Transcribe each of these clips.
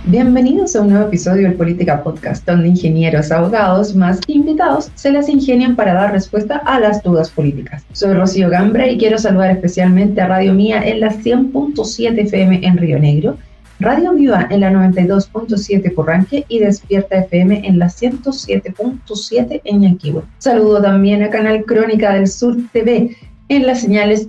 Bienvenidos a un nuevo episodio del Política Podcast, donde ingenieros, abogados, más que invitados, se las ingenian para dar respuesta a las dudas políticas. Soy Rocío Gambra y quiero saludar especialmente a Radio Mía en la 100.7 FM en Río Negro, Radio Viva en la 92.7 Purranque y Despierta FM en la 107.7 en Ñanquihue. Saludo también a Canal Crónica del Sur TV en las señales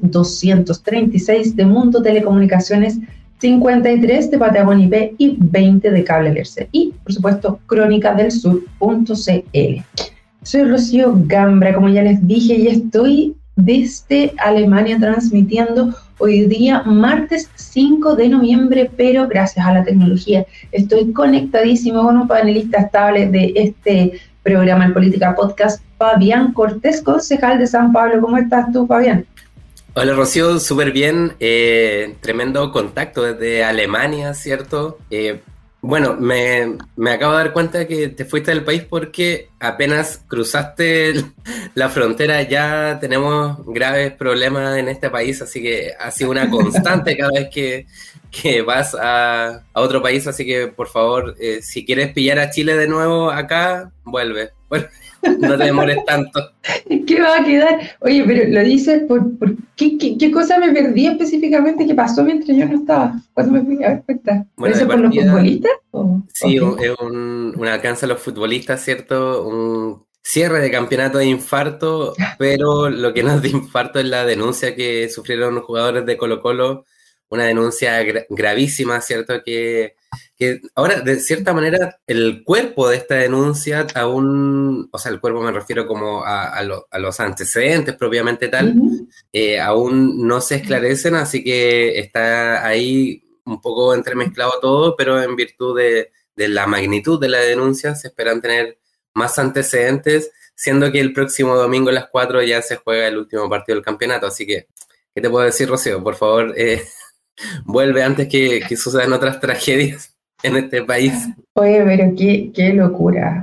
236 de Mundo Telecomunicaciones, 53 de Patagón IP y 20 de Cable Lerce. Y, por supuesto, crónicadelsur.cl. Soy Rocío Gambra, como ya les dije, y estoy desde Alemania transmitiendo hoy día, martes 5 de noviembre, pero gracias a la tecnología estoy conectadísimo con un panelista estable de este programa, el Política Podcast, Fabián Cortés, concejal de San Pablo. ¿Cómo estás tú, Fabián? Hola Rocío, súper bien, tremendo contacto desde Alemania, ¿cierto? Bueno, me acabo de dar cuenta que te fuiste del país porque apenas cruzaste la frontera ya tenemos graves problemas en este país, así que ha sido una constante cada vez que vas a otro país, así que por favor, si quieres pillar a Chile de nuevo acá, vuelve. No te demores tanto. ¿Qué va a quedar? Oye, pero lo dices por ¿qué cosa me perdí específicamente que pasó mientras yo no estaba? ¿Cuándo me fui a ver cuenta? Bueno, ¿Eso por los futbolistas? Sí, es un alcance a los futbolistas, ¿cierto? Un cierre de campeonato de infarto, pero lo que nos da infarto es la denuncia que sufrieron los jugadores de Colo-Colo, una denuncia gravísima, ¿cierto? Que ahora, de cierta manera, el cuerpo de esta denuncia aún, o sea, el cuerpo me refiero como a los antecedentes propiamente tal, aún no se esclarecen, así que está ahí un poco entremezclado todo, pero en virtud de la magnitud de la denuncia se esperan tener más antecedentes, siendo que el próximo domingo a las 4 ya se juega el último partido del campeonato, así que, ¿qué te puedo decir, Rocío? Por favor, vuelve antes que sucedan otras tragedias en este país. Oye, pero qué locura.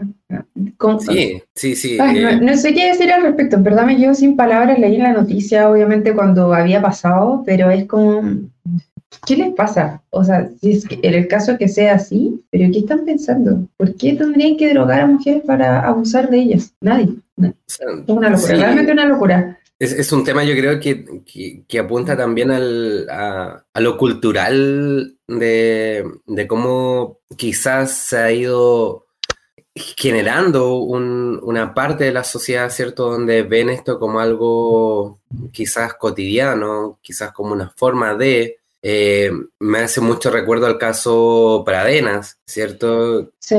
Sí. Ay, no sé qué decir al respecto, en verdad me quedo sin palabras, leí en la noticia obviamente cuando había pasado, pero es como, ¿qué les pasa? O sea, si es que en el caso que sea así, ¿pero qué están pensando? ¿Por qué tendrían que drogar a mujeres para abusar de ellas? Nadie. Es una locura, sí. Realmente una locura. Es un tema, yo creo, que apunta también a lo cultural de cómo quizás se ha ido generando una parte de la sociedad, ¿cierto?, donde ven esto como algo quizás cotidiano, quizás como una forma de... me hace mucho recuerdo al caso Pradenas, ¿cierto? Sí.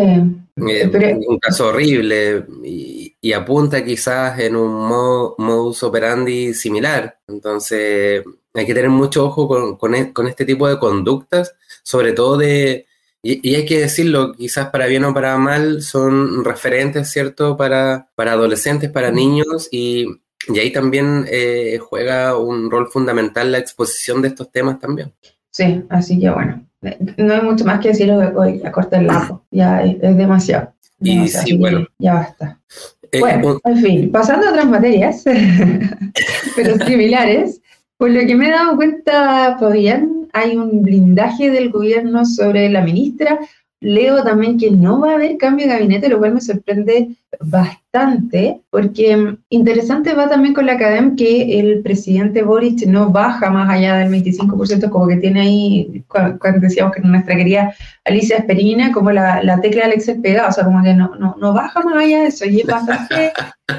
Un caso horrible y apunta quizás en un modus operandi similar. Entonces hay que tener mucho ojo con este tipo de conductas, sobre todo y hay que decirlo, quizás para bien o para mal, son referentes, ¿cierto?, para adolescentes, para niños y ahí también juega un rol fundamental la exposición de estos temas también. Sí, así que bueno, no hay mucho más que decir hoy, a cortar el lapo, ya es demasiado. Y sí, bueno. Ya basta. Bueno, en fin, pasando a otras materias, pero similares, por lo que me he dado cuenta, Fabián, hay un blindaje del gobierno sobre la ministra. Leo también que no va a haber cambio de gabinete, lo cual me sorprende bastante, porque interesante va también con la academia que el presidente Boric no baja más allá del 25%, como que tiene ahí, cuando decíamos que nuestra querida Alicia Esperina, como la tecla del Excel pegada, o sea, como que no baja más allá de eso, y es bastante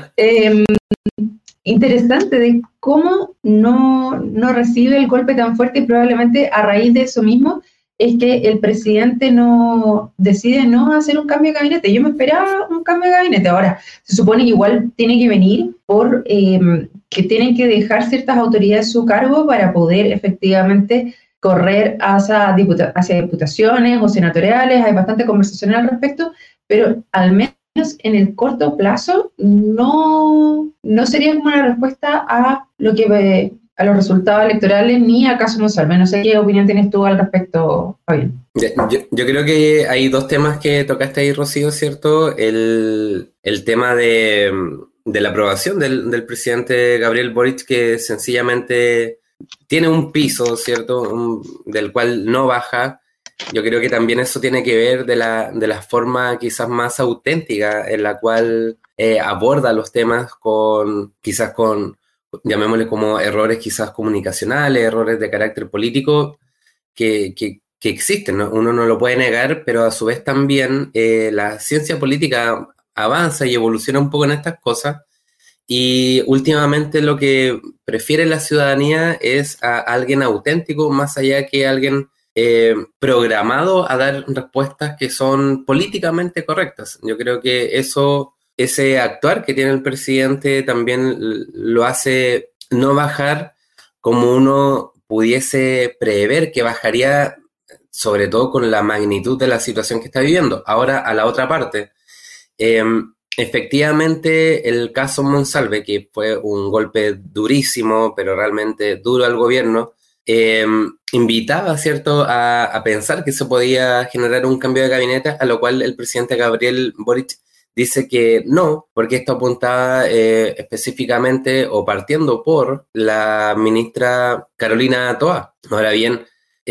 interesante de cómo no recibe el golpe tan fuerte y probablemente a raíz de eso mismo es que el presidente decide no hacer un cambio de gabinete. Yo me esperaba un cambio de gabinete. Ahora, se supone que igual tiene que venir por que tienen que dejar ciertas autoridades su cargo para poder efectivamente correr hacia diputaciones o senatoriales. Hay bastante conversación al respecto, pero al menos en el corto plazo no sería como una respuesta a a los resultados electorales ni a caso no salve. No sé qué opinión tienes tú al respecto, Fabián. Yo creo que hay dos temas que tocaste ahí, Rocío, ¿cierto? El tema de la aprobación del presidente Gabriel Boric, que sencillamente tiene un piso, ¿cierto? Del cual no baja. Yo creo que también eso tiene que ver de la forma quizás más auténtica en la cual aborda los temas quizás con, llamémosle como errores quizás comunicacionales, errores de carácter político que existen, ¿no? Uno no lo puede negar, pero a su vez también la ciencia política avanza y evoluciona un poco en estas cosas. Y últimamente lo que prefiere la ciudadanía es a alguien auténtico, más allá que alguien programado a dar respuestas que son políticamente correctas. Yo creo que ese actuar que tiene el presidente también lo hace no bajar como uno pudiese prever que bajaría, sobre todo con la magnitud de la situación que está viviendo. Ahora, a la otra parte, efectivamente, el caso Monsalve, que fue un golpe durísimo, pero realmente duro al gobierno, invitaba, ¿cierto?, a pensar que se podía generar un cambio de gabinete, a lo cual el presidente Gabriel Boric dice que no, porque esto apuntaba específicamente o partiendo por la ministra Carolina Toá. Ahora bien,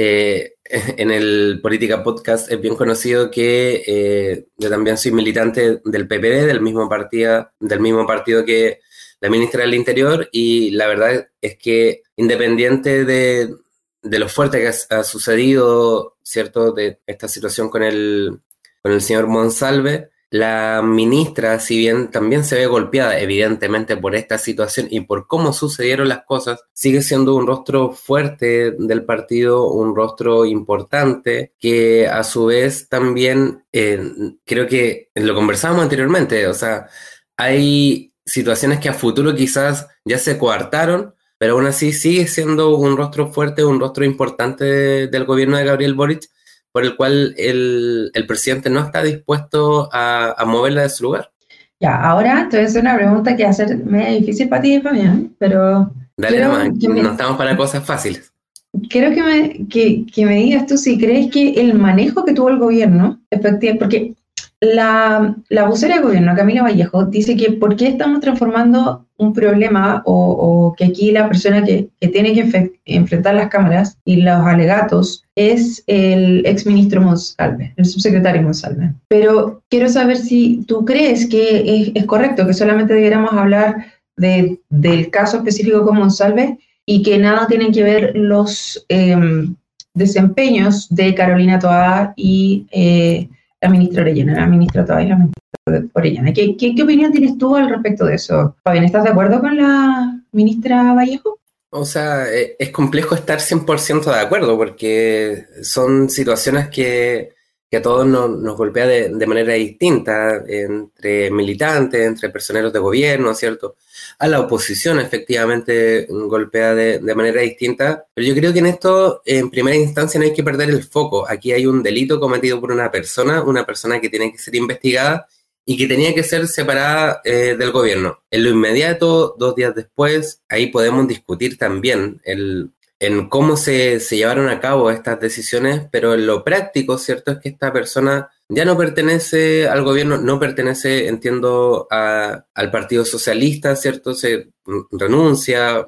en el Política Podcast es bien conocido que yo también soy militante del PPD, del mismo partido que la ministra del Interior, y la verdad es que independiente de lo fuerte que ha sucedido, ¿cierto?, de esta situación con el señor Monsalve, la ministra, si bien también se ve golpeada evidentemente por esta situación y por cómo sucedieron las cosas, sigue siendo un rostro fuerte del partido, un rostro importante, que a su vez también creo que lo conversábamos anteriormente, o sea, hay situaciones que a futuro quizás ya se coartaron, pero aún así sigue siendo un rostro fuerte, un rostro importante del gobierno de Gabriel Boric, por el cual el presidente no está dispuesto a moverla de su lugar. Ya, ahora te voy a hacer una pregunta que va a ser medio difícil para ti y para mí, pero... Dale nomás, no estamos para cosas fáciles. Quiero que me digas tú si crees que el manejo que tuvo el gobierno, efectivamente, porque la vocera de gobierno, Camila Vallejo, dice que por qué estamos transformando un problema o que aquí la persona que tiene que enfrentar las cámaras y los alegatos es el exministro Monsalve, el subsecretario Monsalve. Pero quiero saber si tú crees que es correcto, que solamente debiéramos hablar del caso específico con Monsalve y que nada tienen que ver los desempeños de Carolina Toá y la ministra Orellana, la ministra Toá y la ministra Orellana. ¿Qué opinión tienes tú al respecto de eso? Fabián, ¿estás de acuerdo con la ministra Vallejo? O sea, es complejo estar 100% de acuerdo porque son situaciones que a todos nos golpea de manera distinta, entre militantes, entre personeros de gobierno, ¿cierto? A la oposición efectivamente golpea de manera distinta, pero yo creo que en esto, en primera instancia, no hay que perder el foco. Aquí hay un delito cometido por una persona que tiene que ser investigada y que tenía que ser separada del gobierno. En lo inmediato, 2 días después, ahí podemos discutir también en cómo se llevaron a cabo estas decisiones, pero en lo práctico, ¿cierto?, es que esta persona ya no pertenece al gobierno, no pertenece, entiendo, al Partido Socialista, ¿cierto? Se renuncia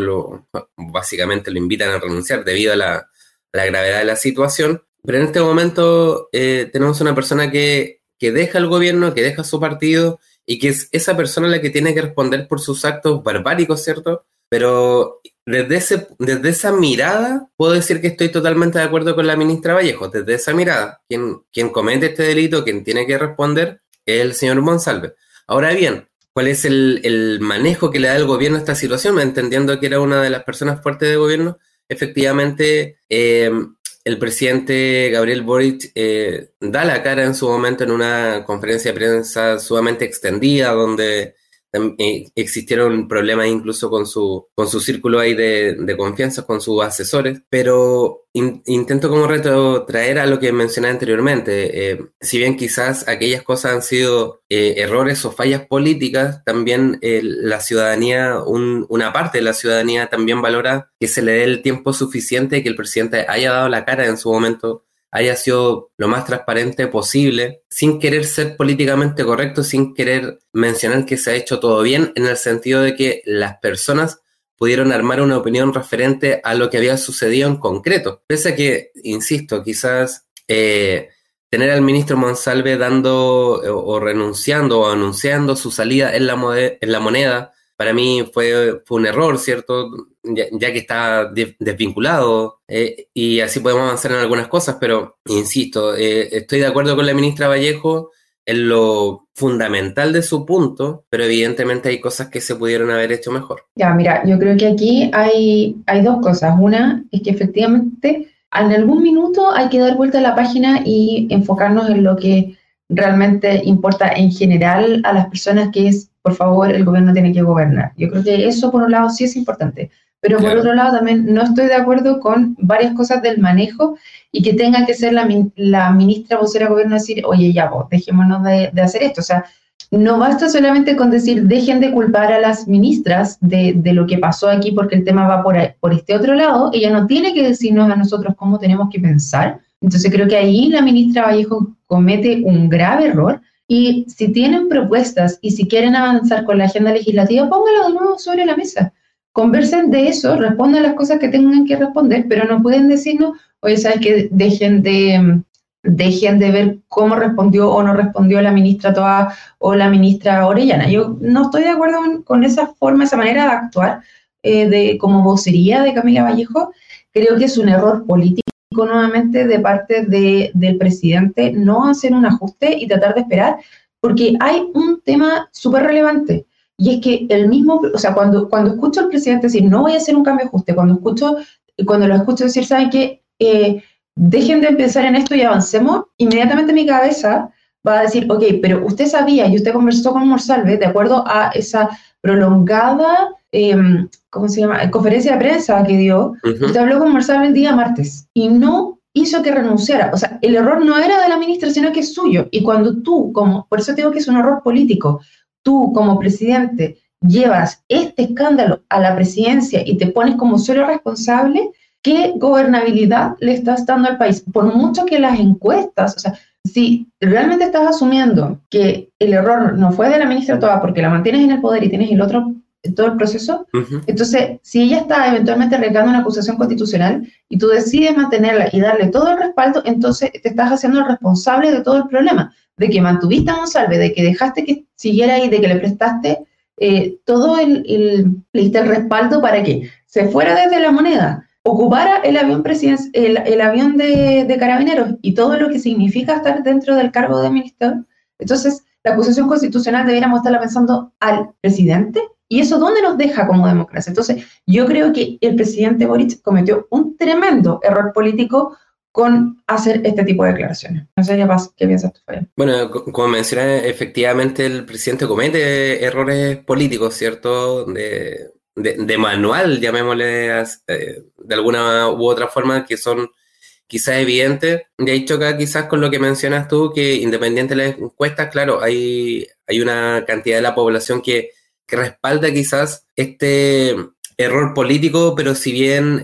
básicamente lo invitan a renunciar debido a la gravedad de la situación, pero en este momento tenemos una persona que deja el gobierno, que deja su partido y que es esa persona la que tiene que responder por sus actos barbáricos, ¿cierto? Pero desde esa mirada puedo decir que estoy totalmente de acuerdo con la ministra Vallejo. Desde esa mirada, quien comete este delito, quien tiene que responder es el señor Monsalve. Ahora bien, ¿cuál es el manejo que le da el gobierno a esta situación? Entendiendo que era una de las personas fuertes de gobierno, efectivamente el presidente Gabriel Boric da la cara en su momento en una conferencia de prensa sumamente extendida donde existieron problemas incluso con su círculo ahí de confianza, con sus asesores, pero intento como retrotraer a lo que mencioné anteriormente. Si bien quizás aquellas cosas han sido errores o fallas políticas, también la ciudadanía, una parte de la ciudadanía también valora que se le dé el tiempo suficiente, que el presidente haya dado la cara en su momento, haya sido lo más transparente posible, sin querer ser políticamente correcto, sin querer mencionar que se ha hecho todo bien, en el sentido de que las personas pudieron armar una opinión referente a lo que había sucedido en concreto. Pese a que, insisto, quizás tener al ministro Monsalve dando o renunciando o anunciando su salida en la moneda, para mí fue un error, ¿cierto? Ya que está desvinculado, y así podemos avanzar en algunas cosas, pero insisto, estoy de acuerdo con la ministra Vallejo en lo fundamental de su punto, pero evidentemente hay cosas que se pudieron haber hecho mejor. Ya, mira, yo creo que aquí hay dos cosas. Una es que efectivamente en algún minuto hay que dar vuelta a la página y enfocarnos en lo que realmente importa en general a las personas, que es, por favor, el gobierno tiene que gobernar. Yo creo que eso, por un lado, sí es importante, pero por otro lado también no estoy de acuerdo con varias cosas del manejo y que tenga que ser la ministra vocera de gobierno decir, oye, ya vos, dejémonos de hacer esto. O sea, no basta solamente con decir, dejen de culpar a las ministras de lo que pasó aquí porque el tema va por este otro lado. Ella no tiene que decirnos a nosotros cómo tenemos que pensar. Entonces creo que ahí la ministra Vallejo comete un grave error. Y si tienen propuestas y si quieren avanzar con la agenda legislativa, pónganlo de nuevo sobre la mesa. Conversen de eso, respondan las cosas que tengan que responder, pero no pueden decirnos, oye, ¿sabes qué? Dejen de ver cómo respondió o no respondió la ministra Toá o la ministra Orellana. Yo no estoy de acuerdo con esa forma, esa manera de actuar como vocería de Camila Vallejo. Creo que es un error político nuevamente de parte del presidente no hacer un ajuste y tratar de esperar, porque hay un tema súper relevante, y es que o sea, cuando escucho al presidente decir no voy a hacer un cambio de ajuste, cuando lo escucho decir, ¿saben qué? Dejen de pensar en esto y avancemos, inmediatamente mi cabeza va a decir, ok, pero usted sabía y usted conversó con Monsalve de acuerdo a esa prolongada ¿cómo se llama? Conferencia de prensa que dio. Usted habló con Monsalve el día martes y no hizo que renunciara. O sea, el error no era de la ministra, sino que es suyo. Y cuando tú, por eso te digo que es un error político, tú como presidente llevas este escándalo a la presidencia y te pones como solo responsable, ¿qué gobernabilidad le estás dando al país? Por mucho que las encuestas, o sea, si realmente estás asumiendo que el error no fue de la ministra Toá porque la mantienes en el poder y tienes todo el proceso, entonces si ella está eventualmente arriesgando una acusación constitucional y tú decides mantenerla y darle todo el respaldo, entonces te estás haciendo el responsable de todo el problema, de que mantuviste a Monsalve, de que dejaste que siguiera ahí, de que le prestaste le diste el respaldo para que se fuera desde la moneda, ocupara el avión de Carabineros y todo lo que significa estar dentro del cargo de ministro. Entonces, la acusación constitucional deberíamos estarla pensando al presidente, y eso ¿dónde nos deja como democracia? Entonces, yo creo que el presidente Boric cometió un tremendo error político con hacer este tipo de declaraciones. No sé qué piensas tú, Fabián. Bueno, como mencioné, efectivamente el presidente comete errores políticos, ¿cierto? De manual, llamémosle de alguna u otra forma, que son quizás evidentes. De ahí choca quizás con lo que mencionas tú, que independiente de las encuestas, claro, hay una cantidad de la población que respalda quizás este error político, pero si bien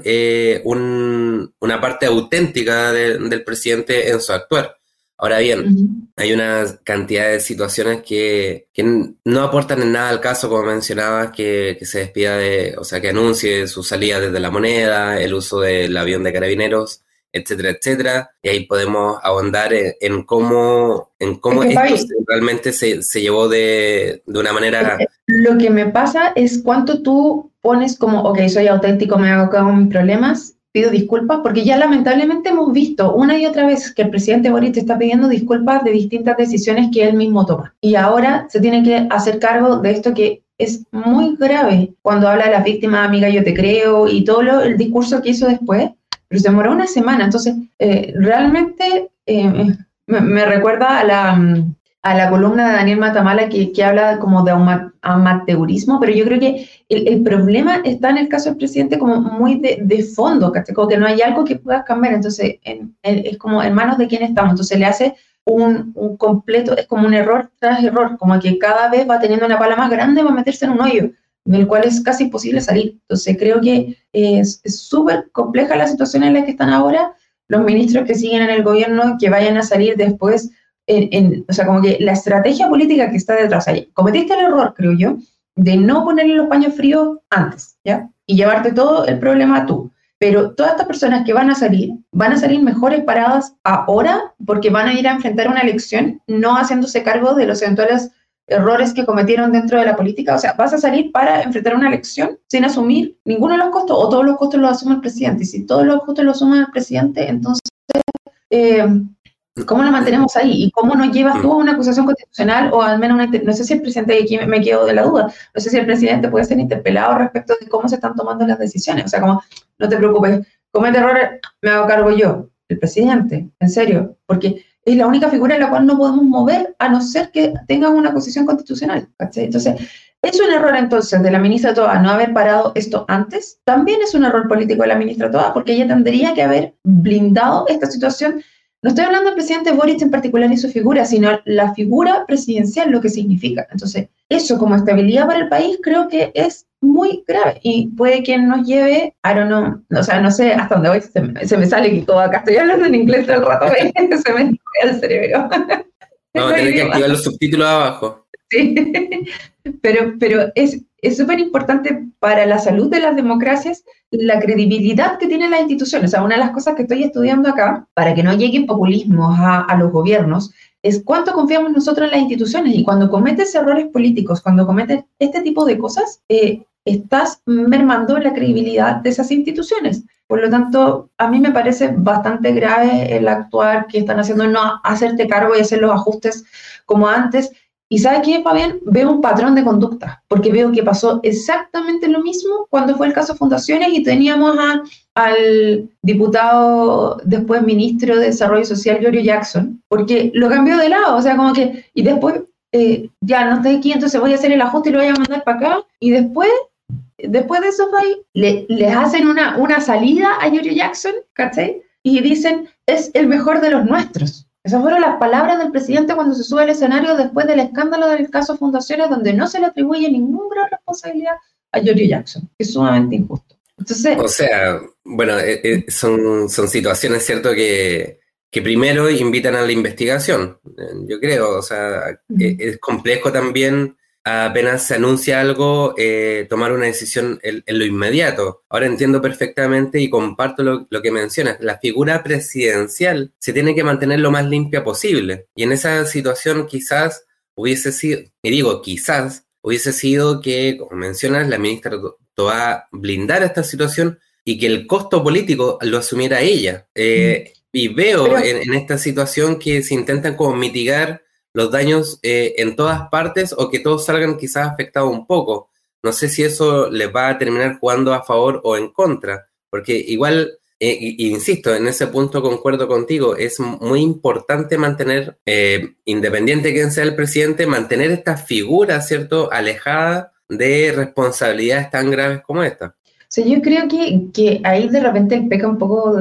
una parte auténtica del presidente en su actuar. Ahora bien, hay una cantidad de situaciones que no aportan en nada al caso, como mencionabas, que se despida o sea, que anuncie su salida desde la moneda, el uso del avión de Carabineros, etcétera, etcétera. Y ahí podemos ahondar en cómo esto realmente se llevó de una manera... Lo que me pasa es cuánto tú pones como, ok, soy auténtico, me hago cargo de mis problemas, pido disculpas, porque ya lamentablemente hemos visto una y otra vez que el presidente Boric está pidiendo disculpas de distintas decisiones que él mismo toma. Y ahora se tiene que hacer cargo de esto que es muy grave. Cuando habla de las víctimas, amiga, yo te creo, y todo el discurso que hizo después, pero se demoró una semana. Entonces, realmente me recuerda a la columna de Daniel Matamala que habla como de amateurismo, pero yo creo que el problema está en el caso del presidente como muy de fondo, ¿cachai? Como que no hay algo que puedas cambiar, entonces es como en manos de quién estamos, entonces le hace un completo, es como un error tras error, como que cada vez va teniendo una pala más grande para meterse en un hoyo, del cual es casi imposible salir. Entonces creo que es súper compleja la situación en la que están ahora los ministros que siguen en el gobierno, que vayan a salir después, o sea, como que la estrategia política que está detrás ahí. Cometiste el error, creo yo, de no ponerle los paños fríos antes, ¿ya? Y llevarte todo el problema tú. Pero todas estas personas que van a salir mejores paradas ahora porque van a ir a enfrentar una elección no haciéndose cargo de los eventuales errores que cometieron dentro de la política. O sea, vas a salir para enfrentar una elección sin asumir ninguno de los costos, o todos los costos los asume el presidente. Y si todos los costos los asume el presidente, entonces, ¿cómo lo mantenemos ahí? ¿Y cómo nos llevas tú a una acusación constitucional o al menos no sé si el presidente, aquí me quedo de la duda, no sé si el presidente puede ser interpelado respecto de cómo se están tomando las decisiones? O sea, como, no te preocupes, comete errores, me hago cargo yo. El presidente, en serio, porque es la única figura en la cual no podemos mover a no ser que tenga una posición constitucional, ¿cachai? Entonces, es un error entonces de la ministra Toa no haber parado esto antes. También es un error político de la ministra Toa porque ella tendría que haber blindado esta situación. No estoy hablando del presidente Boric en particular y su figura, sino la figura presidencial, lo que significa. Entonces, eso como estabilidad para el país creo que es muy grave y puede que nos lleve, I don't know, o sea, no sé hasta dónde voy, se me sale que todo acá estoy hablando en inglés todo el rato, se me entra el cerebro. Vamos a tener que activar los subtítulos abajo. Sí, pero es súper importante para la salud de las democracias la credibilidad que tienen las instituciones. O sea, una de las cosas que estoy estudiando acá, para que no lleguen populismos a los gobiernos, es cuánto confiamos nosotros en las instituciones. Y cuando cometes errores políticos, cuando cometes este tipo de cosas, estás mermando la credibilidad de esas instituciones. Por lo tanto, a mí me parece bastante grave el actuar que están haciendo, no hacerte cargo y hacer los ajustes como antes. Y ¿sabes qué, Fabián? Veo un patrón de conducta, porque veo que pasó exactamente lo mismo cuando fue el caso Fundaciones y teníamos al diputado, después ministro de Desarrollo Social, Giorgio Jackson, porque lo cambió de lado, o sea, como que, y después, ya no estoy aquí, entonces voy a hacer el ajuste y lo voy a mandar para acá, y después de eso, les hacen una salida a Giorgio Jackson, ¿cachai? Y dicen, es el mejor de los nuestros. Esas fueron las palabras del presidente cuando se sube al escenario después del escándalo del caso Fundaciones, donde no se le atribuye ninguna gran responsabilidad a Giorgio Jackson, que es sumamente injusto. Entonces, o sea, bueno, son situaciones, ¿cierto?, que primero invitan a la investigación, yo creo. O sea, es complejo también, apenas se anuncia algo, tomar una decisión en lo inmediato. Ahora entiendo perfectamente y comparto lo que mencionas. La figura presidencial se tiene que mantener lo más limpia posible. Y en esa situación quizás hubiese sido, y digo quizás, hubiese sido que, como mencionas, la ministra Toa blindara esta situación y que el costo político lo asumiera ella. Y veo en esta situación que se intentan como mitigar los daños en todas partes o que todos salgan quizás afectados un poco. No sé si eso les va a terminar jugando a favor o en contra, porque igual, insisto, en ese punto concuerdo contigo, es muy importante mantener, independiente de quién sea el presidente, mantener esta figura, ¿cierto?, alejada de responsabilidades tan graves como esta. O sea, yo creo que ahí de repente él peca un poco,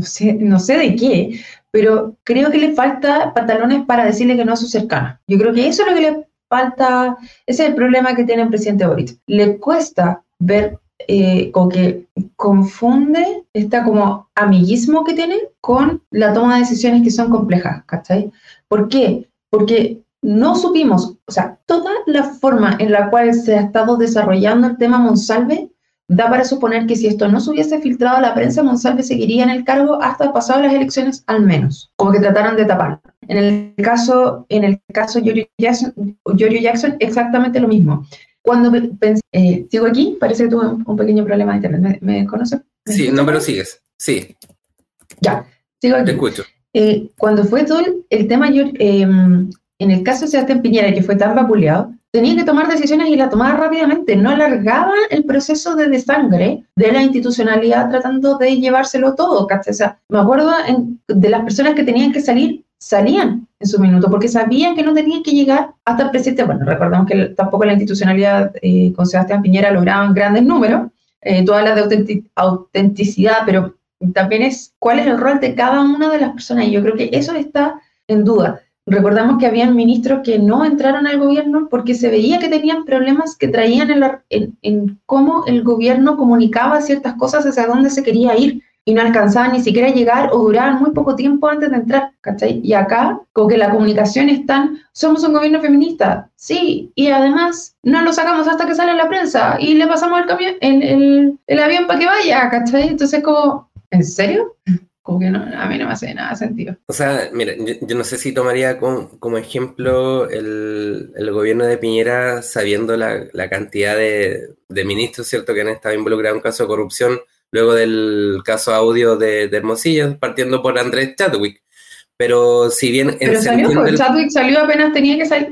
no sé de qué, pero creo que le falta pantalones para decirle que no a su cercana. Yo creo que eso es lo que le falta, ese es el problema que tiene el presidente Boric. Le cuesta ver como que confunde esta como amiguismo que tiene con la toma de decisiones que son complejas, ¿cachai? ¿Por qué? Porque no supimos, o sea, toda la forma en la cual se ha estado desarrollando el tema Monsalve da para suponer que si esto no se hubiese filtrado a la prensa, Monsalve seguiría en el cargo hasta pasado las elecciones al menos, como que trataron de taparlo. En el caso Giorgio Jackson, exactamente lo mismo. Cuando pensé, sigo aquí, parece que tuve un pequeño problema de internet. ¿Me conoces? Sí, no, pero sigues, sí. Ya, sigo aquí. Te escucho. Cuando fue todo el tema, en el caso de Sebastián Piñera, que fue tan vapuleado, tenía que tomar decisiones y la tomaba rápidamente, no alargaba el proceso de desangre de la institucionalidad tratando de llevárselo todo, ¿cachai? O sea, me acuerdo de las personas que tenían que salir, salían en su minuto, porque sabían que no tenían que llegar hasta el presidente. Bueno, recordemos que tampoco la institucionalidad con Sebastián Piñera lograban grandes números, tú hablas de autenticidad, pero también es cuál es el rol de cada una de las personas, y yo creo que eso está en duda. Recordamos que habían ministros que no entraron al gobierno porque se veía que tenían problemas que traían en cómo el gobierno comunicaba ciertas cosas hacia dónde se quería ir. y no alcanzaban ni siquiera a llegar o duraban muy poco tiempo antes de entrar, ¿cachai? Y acá, como que la comunicación es tan, somos un gobierno feminista, sí, y además no lo sacamos hasta que sale en la prensa y le pasamos el camión, el avión para que vaya, ¿cachai? Entonces como, ¿en serio? Como que no, a mí no me hace nada sentido. O sea, mira, yo no sé si tomaría como ejemplo el gobierno de Piñera, sabiendo la cantidad de ministros, ¿cierto?, que han estado involucrados en un caso de corrupción, luego del caso audio de Hermosillo, partiendo por Andrés Chadwick. Pero si bien... Pero salió, pues, Chadwick salió apenas tenía que salir,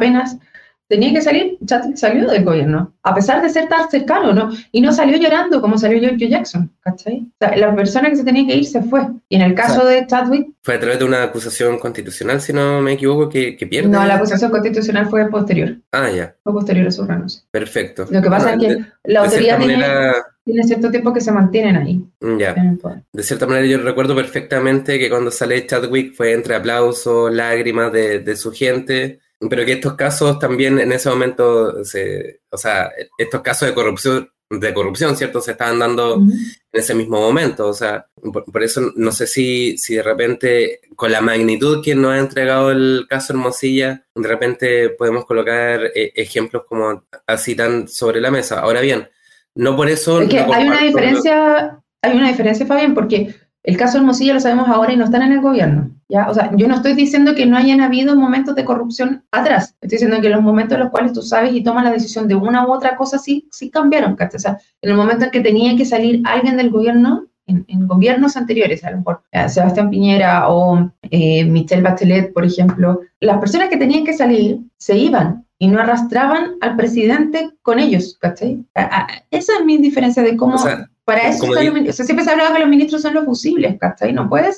Chadwick salió del gobierno, a pesar de ser tan cercano, ¿no? Y no salió llorando como salió George Jackson, ¿cachai? O sea, la persona que se tenía que ir se fue. Y en el caso de Chadwick... Fue a través de una acusación constitucional, si no me equivoco, que pierde. No, la acusación constitucional fue posterior. Ah, ya. Fue posterior a su renuncia. Perfecto. Lo que pasa es que la autoridad tiene cierto tiempo que se mantienen ahí. Ya. De cierta manera yo recuerdo perfectamente que cuando sale Chadwick fue entre aplausos, lágrimas de su gente, pero que estos casos también en ese momento, estos casos de corrupción, ¿cierto?, se estaban dando en ese mismo momento. O sea, por eso no sé si de repente, con la magnitud que nos ha entregado el caso Hermosilla, de repente podemos colocar ejemplos como así tan sobre la mesa. Ahora bien, no por eso... Es que hay una diferencia, Fabián, porque el caso Hermosilla lo sabemos ahora y no están en el gobierno, ¿ya? O sea, yo no estoy diciendo que no hayan habido momentos de corrupción atrás, estoy diciendo que los momentos en los cuales tú sabes y tomas la decisión de una u otra cosa sí cambiaron, ¿cachai? O sea, en el momento en que tenía que salir alguien del gobierno, en gobiernos anteriores, a lo mejor Sebastián Piñera o Michelle Bachelet, por ejemplo, las personas que tenían que salir se iban y no arrastraban al presidente con ellos, ¿cachai? Esa es mi diferencia de cómo... Para eso siempre se hablaba que los ministros son los fusibles, ¿cachai? No puedes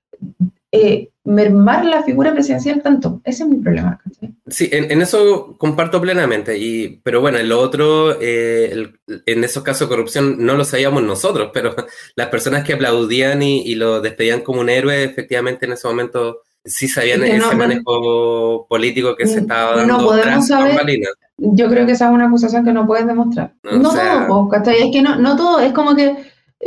mermar la figura presidencial tanto. Ese es mi problema, ¿cachai? Sí, en eso comparto plenamente. Pero bueno, en lo otro, en esos casos de corrupción no lo sabíamos nosotros, pero las personas que aplaudían y lo despedían como un héroe, efectivamente en ese momento sí sabían ese manejo político que se estaba dando. No podemos saber. Yo creo que esa es una acusación que no puedes demostrar. No todo, ¿cachai? Es que no todo, es como que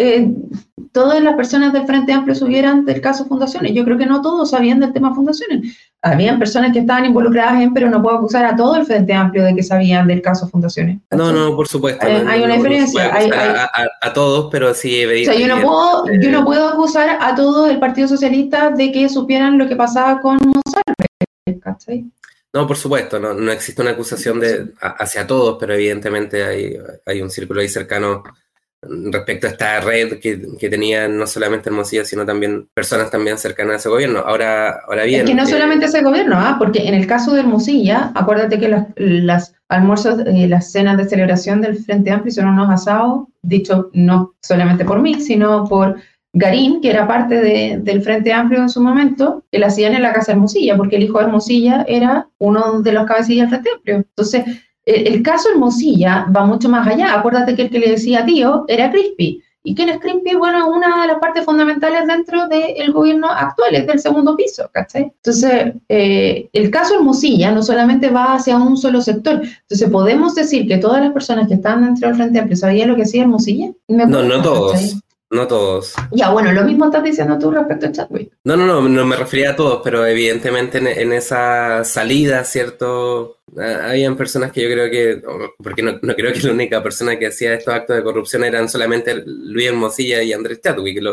todas las personas del Frente Amplio subieran del caso Fundaciones. Yo creo que no todos sabían del tema Fundaciones. Habían personas que estaban involucradas pero no puedo acusar a todo el Frente Amplio de que sabían del caso Fundaciones, ¿cachai? No, por supuesto. Hay una diferencia. A todos, pero sí... O sea, yo no puedo acusar a todo el Partido Socialista de que supieran lo que pasaba con Monsalve, ¿cachai? No, por supuesto, no existe una acusación hacia todos, pero evidentemente hay un círculo ahí cercano respecto a esta red que tenía no solamente Hermosilla, sino también personas también cercanas a ese gobierno. Ahora bien... Es que no solamente ese gobierno, porque en el caso de Hermosilla, acuérdate que las almuerzos, las cenas de celebración del Frente Amplio son unos asados, dicho no solamente por mí, sino por Garín, que era parte del Frente Amplio en su momento, que la hacían en la Casa Hermosilla, porque el hijo de Hermosilla era uno de los cabecillas del Frente Amplio. Entonces, el caso Hermosilla va mucho más allá. Acuérdate que el que le decía tío era Crispi. ¿Y quién es Crispi? Bueno, una de las partes fundamentales dentro del gobierno actual, es del segundo piso, ¿cachai? Entonces, el caso Hermosilla no solamente va hacia un solo sector. Entonces, ¿podemos decir que todas las personas que estaban dentro del Frente Amplio sabían lo que hacía Hermosilla? No todos. ¿Cachai? No todos. Ya, bueno, lo mismo estás diciendo tú respecto a Chadwick. No me refería a todos, pero evidentemente en esa salida, ¿cierto? Habían personas que yo creo que, porque no creo que la única persona que hacía estos actos de corrupción eran solamente Luis Hermosilla y Andrés Chadwick.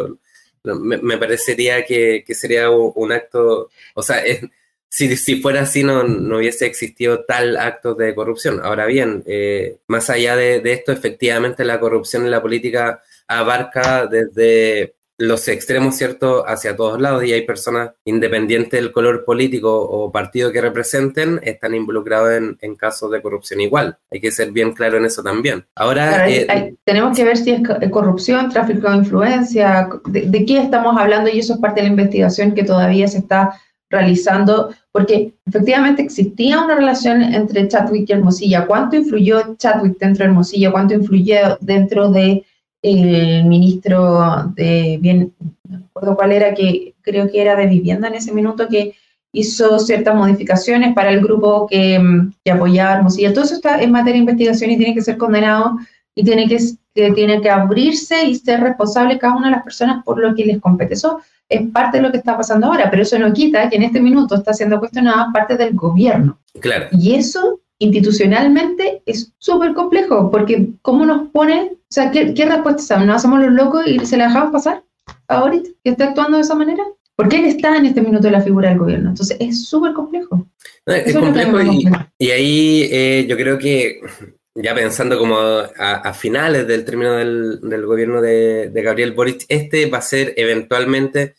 Me parecería que sería un acto, o sea, si fuera así no hubiese existido tal acto de corrupción. Ahora bien, más allá de esto, efectivamente la corrupción en la política abarca desde los extremos, ¿cierto?, hacia todos lados, y hay personas, independientes del color político o partido que representen, están involucrados en casos de corrupción igual. Hay que ser bien claro en eso también. Ahora... tenemos que ver si es corrupción, tráfico de influencia, de qué estamos hablando, y eso es parte de la investigación que todavía se está realizando, porque efectivamente existía una relación entre Chadwick y Hermosilla. ¿Cuánto influyó Chadwick dentro de Hermosilla? ¿Cuánto influyó dentro de el ministro de bien, no me acuerdo cuál era, que creo que era de vivienda en ese minuto, que hizo ciertas modificaciones para el grupo que apoyaba a Hermosilla? Todo eso está en materia de investigación y tiene que ser condenado y tiene que que tiene que abrirse y ser responsable cada una de las personas por lo que les compete. Eso es parte de lo que está pasando ahora, pero eso no quita que en este minuto está siendo cuestionada parte del gobierno. Claro. Y eso institucionalmente es súper complejo, porque ¿cómo nos pone? O sea, ¿qué respuesta saben? ¿Nos hacemos los locos y se la dejamos pasar a Boric, que está actuando de esa manera? Porque él está en este minuto en la figura del gobierno. Entonces, es súper complejo. No, es complejo y ahí yo creo que, ya pensando como a finales del término del gobierno de Gabriel Boric, va a ser eventualmente,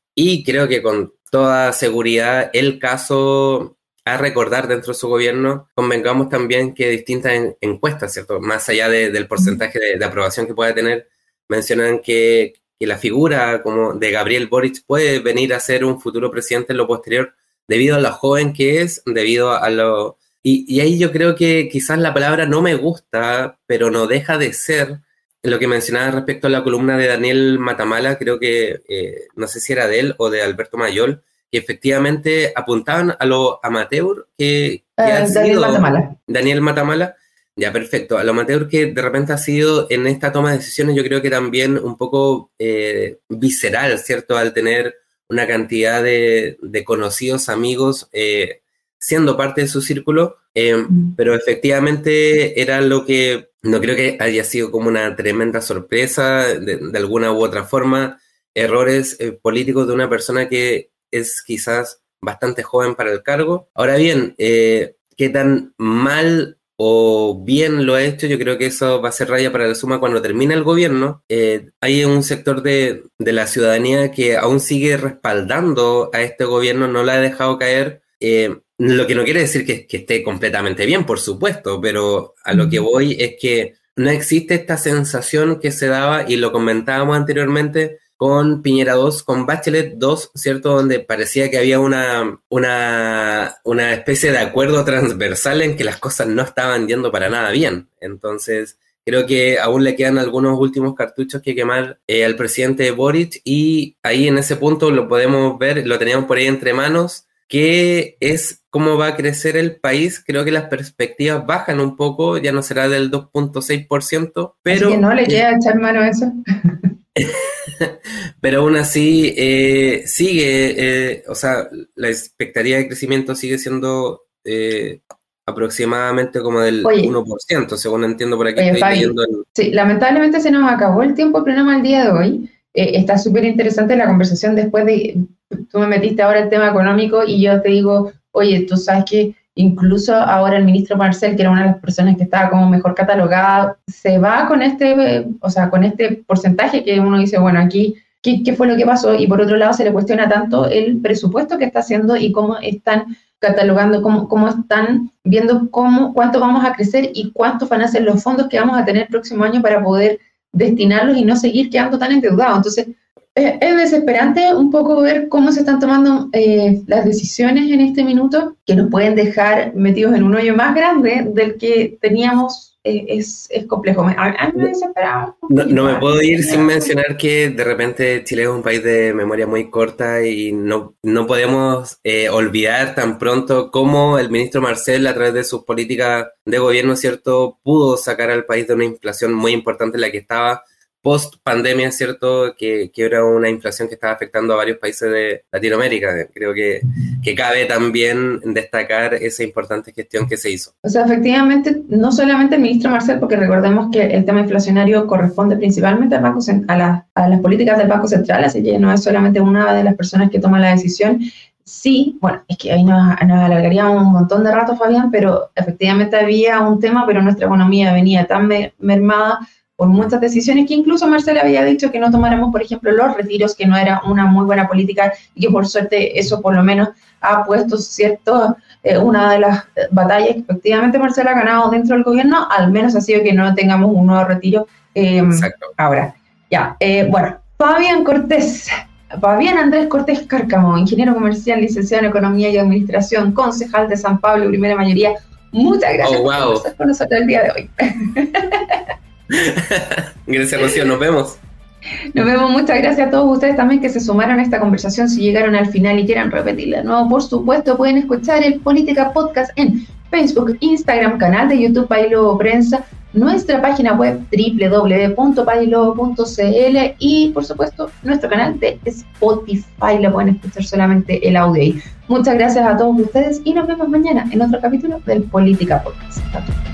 y creo que con toda seguridad, el caso a recordar dentro de su gobierno. Convengamos también que distintas encuestas, ¿cierto? Más allá del porcentaje de aprobación que pueda tener, mencionan que la figura como de Gabriel Boric puede venir a ser un futuro presidente en lo posterior, debido a lo joven que es, debido a lo... Y ahí yo creo que quizás la palabra no me gusta, pero no deja de ser lo que mencionaba respecto a la columna de Daniel Matamala, creo que, no sé si era de él o de Alberto Mayol, que efectivamente apuntaban a lo amateur que ha sido Daniel Matamala. Ya, perfecto. A lo amateur que de repente ha sido en esta toma de decisiones, yo creo que también un poco visceral, ¿cierto? Al tener una cantidad de conocidos, amigos, siendo parte de su círculo, pero efectivamente era lo que no creo que haya sido como una tremenda sorpresa, de alguna u otra forma, errores políticos de una persona que es quizás bastante joven para el cargo. Ahora bien, qué tan mal o bien lo ha hecho, yo creo que eso va a ser raya para la suma cuando termine el gobierno. Hay un sector de la ciudadanía que aún sigue respaldando a este gobierno, no la ha dejado caer, lo que no quiere decir que esté completamente bien, por supuesto, pero a lo que voy es que no existe esta sensación que se daba, y lo comentábamos anteriormente, con Piñera 2, con Bachelet 2, ¿cierto? Donde parecía que había una especie de acuerdo transversal en que las cosas no estaban yendo para nada bien. Entonces, creo que aún le quedan algunos últimos cartuchos que quemar al presidente Boric, y ahí en ese punto lo podemos ver, lo teníamos por ahí entre manos, que es cómo va a crecer el país. Creo que las perspectivas bajan un poco, ya no será del 2.6%, pero... Así que no le queda echar mano a eso. Pero aún así sigue, o sea, la expectativa de crecimiento sigue siendo aproximadamente como del 1%, según entiendo por aquí. Estoy Fabi, leyendo sí, lamentablemente se nos acabó el tiempo del programa el día de hoy. Está súper interesante la conversación después de... Tú me metiste ahora el tema económico y yo te digo, oye, tú sabes que incluso ahora el ministro Marcel, que era una de las personas que estaba como mejor catalogada, se va con con este porcentaje que uno dice, bueno, aquí, ¿qué fue lo que pasó? Y por otro lado se le cuestiona tanto el presupuesto que está haciendo y cómo están catalogando, cómo están viendo cuánto vamos a crecer y cuántos van a ser los fondos que vamos a tener el próximo año para poder destinarlos y no seguir quedando tan endeudados. Entonces, es desesperante un poco ver cómo se están tomando las decisiones en este minuto, que nos pueden dejar metidos en un hoyo más grande del que teníamos. Es complejo. A mí me desesperaba. No me puedo ir sin mencionar que de repente Chile es un país de memoria muy corta y no podemos olvidar tan pronto cómo el ministro Marcel, a través de sus políticas de gobierno, ¿cierto?, pudo sacar al país de una inflación muy importante en la que estaba post pandemia, ¿cierto?, que era una inflación que estaba afectando a varios países de Latinoamérica. Creo que cabe también destacar esa importante gestión que se hizo. O sea, efectivamente, no solamente el ministro Marcel, porque recordemos que el tema inflacionario corresponde principalmente al Banco a las políticas del Banco Central, así que no es solamente una de las personas que toma la decisión. Sí, bueno, es que ahí nos alargaríamos un montón de rato, Fabián, pero efectivamente había un tema, pero nuestra economía venía tan mermada por muchas decisiones que incluso Marcel había dicho que no tomáramos, por ejemplo, los retiros, que no era una muy buena política, y que por suerte eso por lo menos ha puesto una de las batallas que efectivamente Marcel ha ganado dentro del gobierno, al menos ha sido que no tengamos un nuevo retiro. Exacto. Ahora, ya, bueno, Fabián Andrés Cortés Cárcamo, ingeniero comercial, licenciado en Economía y Administración, concejal de San Pablo, primera mayoría. Muchas gracias por conversar con nosotros el día de hoy. Gracias, Rocío, nos vemos. Nos vemos, muchas gracias a todos ustedes también que se sumaron a esta conversación. Si llegaron al final y quieran repetirla de nuevo, por supuesto, pueden escuchar el Política Podcast en Facebook, Instagram, canal de YouTube País Lobo Prensa, nuestra página web www.paislobo.cl y por supuesto nuestro canal de Spotify, la pueden escuchar solamente el audio ahí. Muchas gracias a todos ustedes y nos vemos mañana en otro capítulo del Política Podcast.